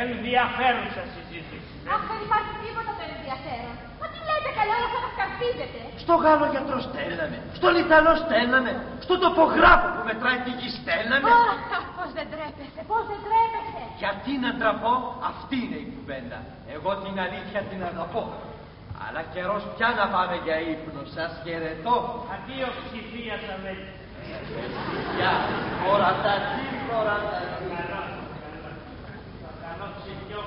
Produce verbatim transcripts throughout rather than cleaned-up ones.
Ενδιαφέρουσα συζήτηση. Αχ, δεν υπάρχει τίποτα το ενδιαφέρον. Μα τι λέτε καλέ, όλα αυτά να σκαρφίζετε. Στο Γάλλο γιατρό στέλναμε, στον Ιταλό στέλναμε, στον τοπογράφο που μετράει τη γη στέλναμε. Αχ, πώς δεν τρέπεσαι, πώς δεν τρέπεσαι. Γιατί να τραπώ, αυτή είναι η κουβέντα. Εγώ την αλήθεια την αγαπώ. Αλλά καιρός πια να πάμε για ύπνο. Σας χαιρετώ. Αντίο ψηφία σα λέει. Γεια, ώρα τα τι, ώρα τα τι. Καλό ψηφιό.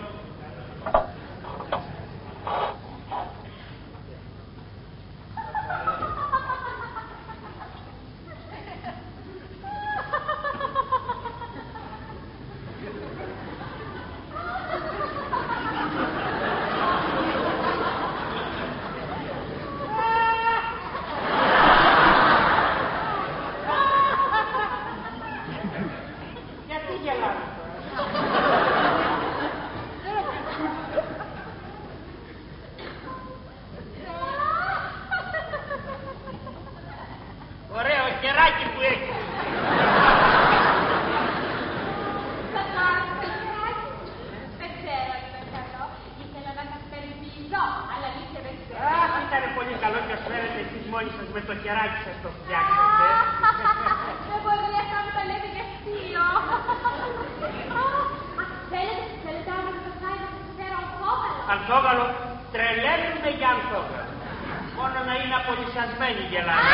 Ανθόγαλο, τρελαίνουμε για ανθόγαλο. Μόνο να είναι απολυσιασμένη η γελάδα.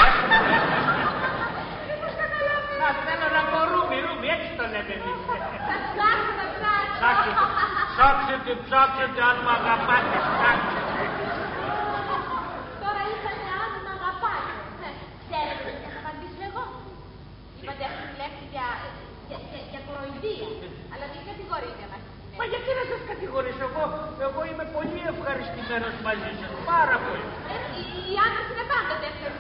Να θέλω να πω ρούμι, ρούμι, έτσι τον λέμε εμείς. Ψάξτε, ψάξτε. Ψάξτε, ψάξτε, αν μ' αγαπάτε, ψάξτε. Τώρα ήσανε αν μ' αγαπάτε. Ξέρετε τι θα απαντήσω εγώ. Είπατε αυτή τη λέξη για, για, για, για κοροϊδία. Αλλά μην κατηγορείτε μας. Μα γιατί να σας κατηγορήσω εγώ, εγώ είμαι πολύ ευχαριστημένος μαζί σας, πάρα πολύ. Ε, οι, οι άντρες είναι πάντοτε ευχαριστημένοι.